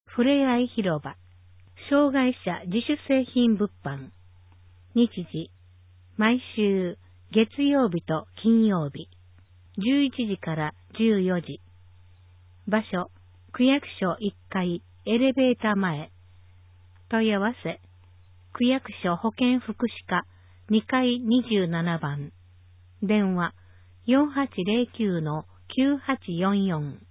ふれあい広場、障害者自主製品物販、日時、毎週月曜日と金曜日、11時から14時、場所、区役所1階エレベーター前、問い合わせ、区役所保健福祉課2階27番、電話、4809-9844